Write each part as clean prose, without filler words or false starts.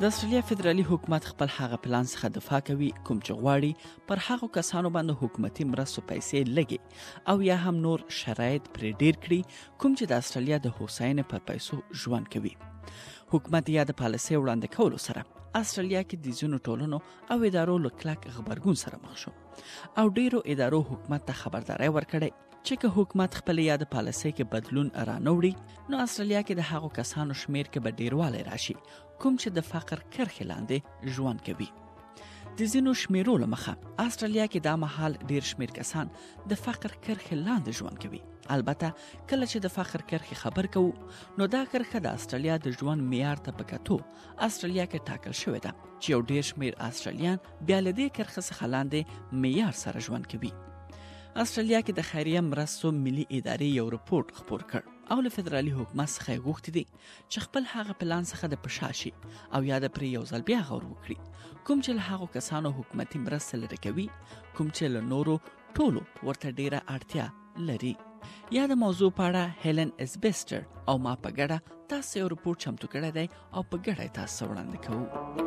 د استرالیا فدرالي حکومت خپل هغه پلان څخه دفاع کوي کوم چې غواړي پر هغو کسانو باندې حکومتي مرستو پیسې لګي او یا هم نور شرایط پرې ډیر کړي کوم چې د استرالیا د هوساینې پر پیسو ژوند کوي. حکومت یا د پالیسۍ وړاندې کولو سره استرالیا کې د ځینو ټولنو او ادارو له کلک غبرګون سره مخ شو او ډیرو ادارو حکومت ته خبرداري ورکړې چې که حکومت خپل یا د پالیسۍ کې بدلون رانوړي نو استرالیا کې د هغو کسانو شمیر کې به ډیروالی راشي کوم چې د فقر کرښې لاندې ژوند کوي. د ځینو شمیرو له مخه استرالیا کې دا مهال ډیر شمیر کسان د فقر کرښې لاندې ژوند کوي. البته کله چې د فقر کرښې خبر کوو نو دا کرښه د استرالیا د ژوند معیار ته په کتو استرالیا کې ټاکل شوې ده چې یو ډیر شمیر استرالیان بیا له دې کرښې څخه لاندې معیار سره ژوند کوي. استرالیا کې د خیریه مرستو ملي ادارې یو رپورټ خپور کړ او له فدرالي حکومت څخه غوښتي دي چې خپل هغه پلان څخه د پشاشي او یا د پرې یو ځل بیا غور وکړي کوم چې له هغو کسانو حکومتي مرسته لري کوي کوم چې له نورو ټولو ورته ډیره اړتیا لري. یا د موضوع په اړه هیلن اسبستر او ما په ګډه تاسو یو رپورټ چمتو کړی دی او په ګډه تاسو وړاندې کوو.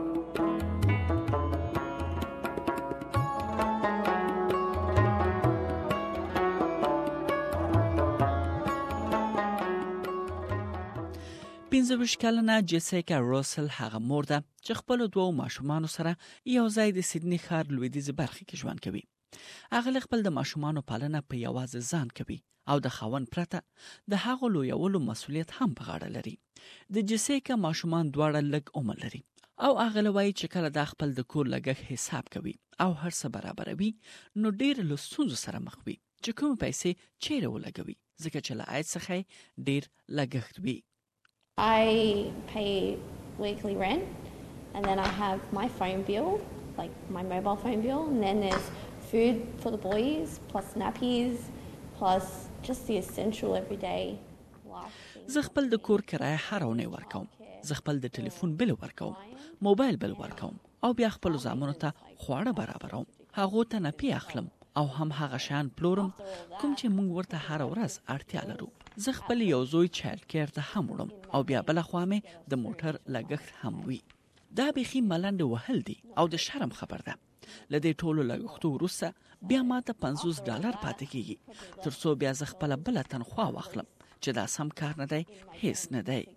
پنځه کلنه جیسیکا روسل هغه مور ده چې خپل دوه ماشومانو سره یو ځای د سیدنی ښار لویدیځ برخه کې ژوند کوي. هغه خپل د ماشومانو پالنه په یوازې ځان کوي او د خاوند پرته د هغو لویولو مسؤلیت هم په غاړه لري. د جیسیکا ماشومان دواړه لږ عمر لري او هغه وایي چې کله د خپل د کور لګښت حساب کوي او هر څه برابروي نو ډیر له ستونزو سره مخ وي چې کوم پیسې چیرې ولګوي ځکه چې له عاید څخه ډیر لګښت وي. I pay weekly rent and then I have my phone bill, like my mobile phone bill, and then there's food for the boys, plus nappies, plus just the essential everyday life things. زه خپل د کور کرایه هر اونۍ ورکوم. زه خپل د ټلیفون بل ورکوم، موبایل بل ورکوم او بیا خپل زامنو ته خواړه برابروم. هغه ته نه پی اخلم او هم هغه شان پلورم کوم چې موږ ورته هر ورځ اړتیا لرو. زه خپل یو زوی چایلډ کیر ته هم وړم او بیا بل خوا مې د موټر لګښت هم وي. دا بيخي ملنډ وهل دي او د شرم خبر ده. لدې ټولو لګښتو وروسته بیا ماته $50 پاتې کیږي ترڅو بیا زه خپل بل تنخواه واخلم چې دا سم کار نه دی هیڅ نه دی.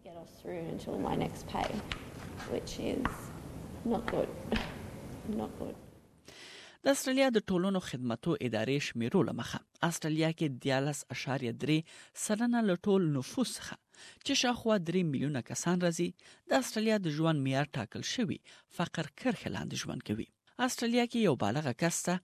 د استرالیا د ټولنو خدماتو ادارې شمیرو له مخه استرالیا کې 13.3% له ټول نفوس څخه چې شاوخوا 3 میلیونه کسان راځي د استرالیا د ژوند معیار ټاکل شوی فقر کرښې لاندې ژوند کوي. استرالیا کې یو بالغ کس ته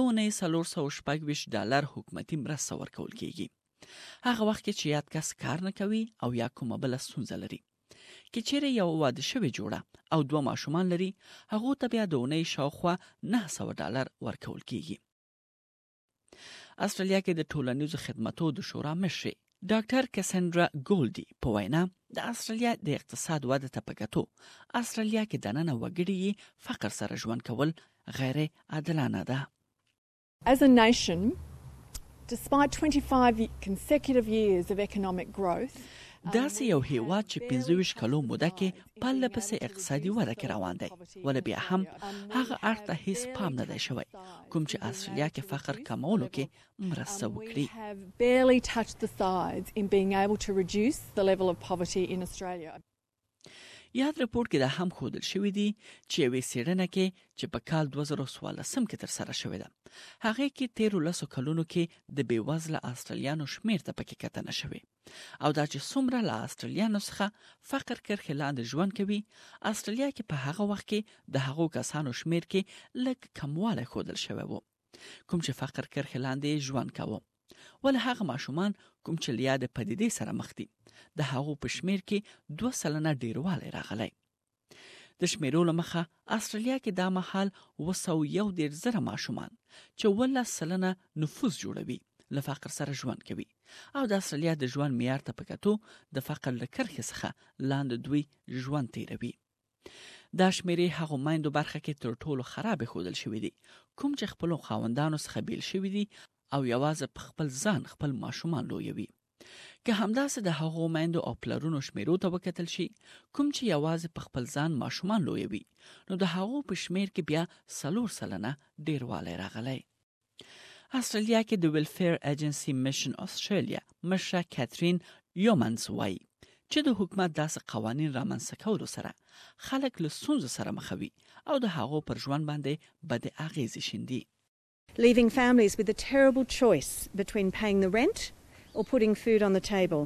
$4.26 حکومتي مرسته ورکول کیږي. هغه وخت کې چې یاد کس کار نه کوي او یا کومه بل ستونزه لري. کې چیرې یو واده شوی جوړه او 2 ماشومان لري هغه ته بیا د اونۍ شاوخوا $900 ورکول کیږي. استرالیا کې د ټولنیزو خدماتو د شورا مشر ډاکټر کسندرا ګولډي په وینا د استرالیا د اقتصاد وده ته په کتو استرالیا کې دننه وګړي فقر سره ژوند کول غیر عادلانه ده. As a nation, despite 25 consecutive years of economic growth, داسې یو هیواد چې 25 کلو موده کې پله پسې اقتصادي وده کې روان دی ول بیا هم هغه اړخ ته هیڅ پام نه دی شوی کوم چې استرالیا کې فقر کمولو کې مرسته وکړي. have barely touched the sides in being able to reduce the level of poverty in Australia. یاد رپورټ کې دا هم ښودل شوی دی چې یوې څېړنه کې چې په کال 2014 کې تر سره شوې ده هغه کې 13 کلونو کې د بیوزله استرالیانو شمیر ته پکې کتنه شوی او دا چې څومره له استرالیانو څخه فقر کرښې لاندې ژوند کوي استرالیا کې په هغه وخت کې د هغو کسانو شمیر کې لږ کموالی ښودل شوی و کوم چې فقر کرښې لاندې ژوند کوي ول هغه ماشومان کوم چې لیا د پدیدې سره مخ دي د هغو په شمیر کې 2% ډیروالی راغلی. د شمیرو له مخه استرالیا کې دا مهال 201,000 ماشومان چې 11% نفوس جوړوي له فقر سره ژوند کوي او د استرالیا د ژوند معیار ته په کتو د فقر له کرښې څخه لاندې دوی ژوند تیروي. دا شمیرې هغو میندو برخه کې تر ټولو خراب ښودل شوي دي کوم چې خپلو خاوندانو څخه بیل شوي دي او یوازې په خپل ځان خپل ماشومان لویوي. که همداسې د هغو میندو او پلرونو شمیرو ته وکتل شي کوم چې یوازې په خپل ځان ماشومان لویوي، نو د هغو په شمیر کې بیا 4 سلنه ډیروالی راغلی. استرالیا کې د ویلفیر ایجنسي میشن استرالیا مشره کاترین یومنز وایي چې د حکومت داسې قوانین رامنځته کولو سره خلک له ستونزو سره مخوي او د هغو پر ژوند باندې بد اغیزې شیندي. Leaving families with a terrible choice between paying the rent or putting food on the table.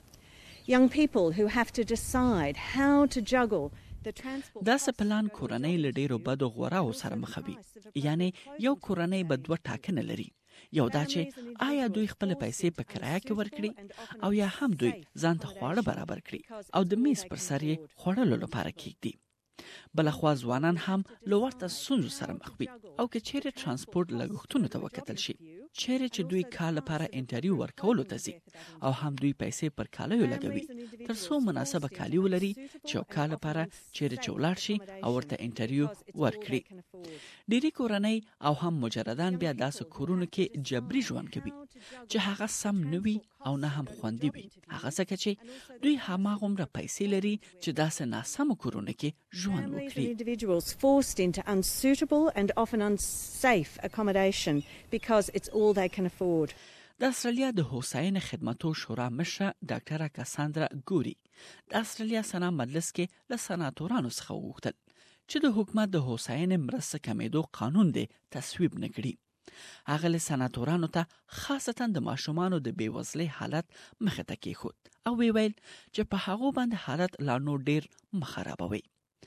Young people who have to decide how to juggle the transport. داسې پلان کورنۍ له ډیرو بدو غوراو سره مخوي. یعنی یو کورنۍ به 2 ټاکنه لري. یو دا چې آیا دوی خپل پیسې په کرایه کې ورکړي او یا هم دوی ځان ته خواړه برابر کړي او د میز پر سر یې خوړلو لپاره کېږدي. بلخوا ځوانان هم له ورته ستونزو سره مخ وي او که چیرې ترانسپورت لګښتونو ته وکتل شي، چیرې چې دوی کار لپاره انټرویو ورکولو ته ځي او هم دوی پیسې پر کالیو لګوي تر څو مناسبه کالی ولري چې یو کال لپاره چیرې چې ولاړ شي او ورته انټرویو ورکړي. ډېری کورنۍ او هم مجردان بیا داسې کورونو کې جبري ژوند کوي چې هغه سم نه وي او نه هم خوندي وي، هغه ځکه چې دوی هماغومره پیسې لري چې داسې ناسمو کورونو کې ژوند وکړي. Individuals forced into unsuitable and often unsafe accommodation because it's all they can afford. د استرالیا د هوساینې خدماتو شورا مشره ډاکټره کاساندرا ګوري د استرالیا سنا مجلس کې له سناتورانو څخه وغوښتل چې د حکومت د هوساینې مرسته کمیدو قانون دی تصویب نکړي. هغه له سناتورانو ته خاصتا د ماشومانو د بیوزلۍ حالت مخه ته کېښود او ویل چې په هغو باندې حالت لا نور ډیر مخربوي.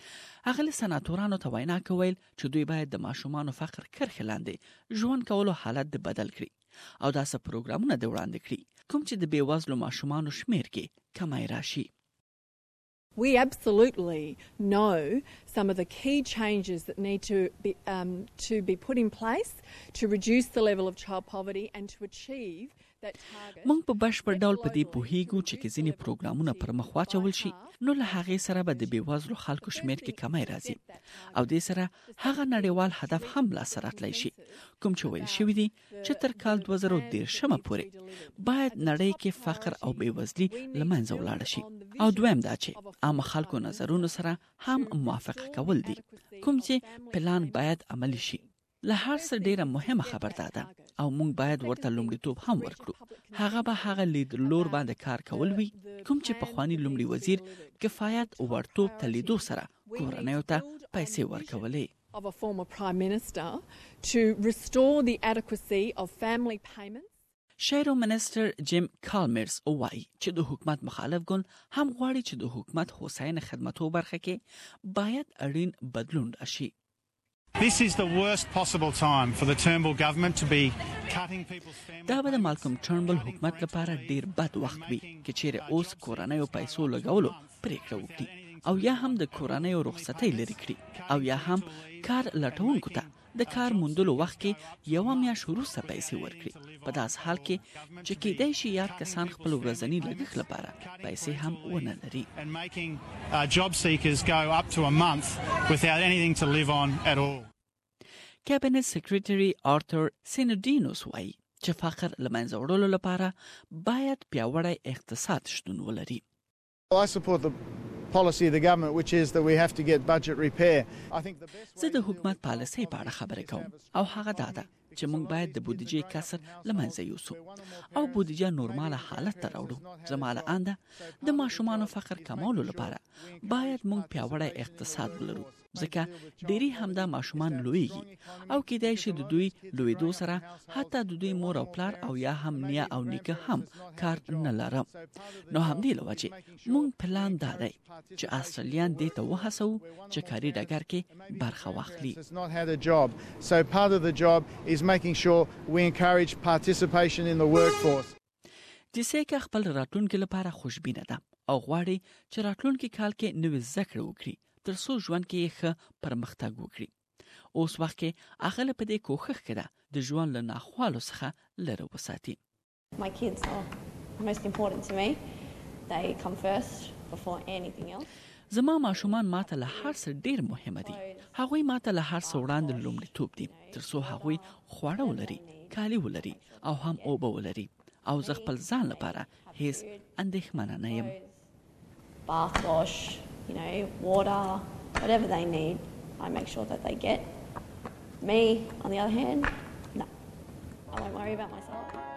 هغه له سناتورانو ته وینا کوي چې دوی باید د ماشومانو فقر کرښې لاندې ژوند کولو حالت د بدل کړي او داسې پروګرامونه د وړاندې کړي کوم چې د بیوزلو ماشومانو شمیر کې کمی راشي. We absolutely know some of the key changes that need to be put in place to reduce the level of child poverty and to achieve that target. موږ په بشپړ ډول په دې پوهیږو چې ځینې پروګرامونه پر مخ واچول شي نو له هغې سره به د بیوزلو خلکو شمیر کې کمی راځي او دې سره هغه نړیوال هدف هم لاسته راتلی شي کوم چې ویل شوی دی چې تر کال 2013 پورې باید نړۍ کې فقر او بیوزلي له منځه ولاړ شي. او دویم دا چې عام خلکو نظرونو سره هم موافقه کول دي کوم چې پلان باید عملی شي. له هر څه ډیره مهمه خبر ده او موږ باید ورته لومړیتوب هم ورکړو. هغه به هغه لیدلور باندې کار کول وي کوم چې پخوانی لومړي وزیر کفایت ورتوب تلیدو سره کورنیو ته پیسې ورکولې. Of a former Prime Minister to restore the adequacy of family payments. شیرو منسٹر جیم کالمرز وایي چې د حکومت مخالف ګوند هم غواړي چې د حکومت هوساینې خدماتو برخه کې باید اړین بدلون راشي. This is the worst possible time for the Turnbull government to be cutting people's family. دا به د مالکم ټرنبل حکومت لپاره ډیر بد وخت وي چې چیرې اوس کورنیو پیسو لګولو پریکړه وکړي او یا هم د کورنیو رخصتۍ لري کړي او یا هم کار لټونکو ته د کار موندلو وخت کې یو میاشت وروسته پیسې ورکړي. په داس حال کې چې کېدای شي یار کسان خپل ورځنی لګښت لپاره پیسې هم ونه لري. And making job seekers go up to a month without anything to live on at all. کابینټ سیکریټري آرثر سینډینوس وایي چې فقر له منځه وړلو لپاره باید پیاوړی اقتصاد شتون ولري. I support the policy of the government which is that we have to get budget repair. I think the best زه د حکومت پالیسۍ په اړه خبرې کوم او هغه دا ده چې موږ باید د بودیجې کسر له منځه یوسو او بودیجه نورماله حالت ته راوړو. زما له انده د ماشومانو فقر کمولو لپاره باید موږ پیاوړی اقتصاد ولرو ځکه ډېری همدا ماشومان لویږي او کېدای شي د دوی لویدو سره حتی د دوی مور او پلار او یا هم نیا او نیکه هم کار نه لرم. نو همدې له وجې موږ پلان دا دی چې استرالیان دې ته وهڅوو چې کاري ډګر کې برخه واخلي. has not had a job. So part of the job is making sure we encourage participation in the workforce. جسیکا خپل راتلونکي لپاره خوشبینه ده او غواړي چې راتلونکي کال کې نوې زده کړې وکړي تر څو ژوند کې ښه پرمختګ وکړي. اوس وخت کې هغه په دې کوښښ کې ده د ژوند له ناخوالو څخه لرې وساتي. My kids are most important to me. They come first before anything else. زما ماشومان ماته له هر څه ډیر مهمه دي. هغوی ماته له هر څه وړاندې لومړیتوب دي تر څو هغوی خواړه ولري، کالي ولري او هم اوبه ولري او زه خپل ځان لپاره هیڅ اندېښمنه نه یم. Bath wash, water, whatever they need, I make sure that they get. Me, on the other hand, no, I won't worry about myself.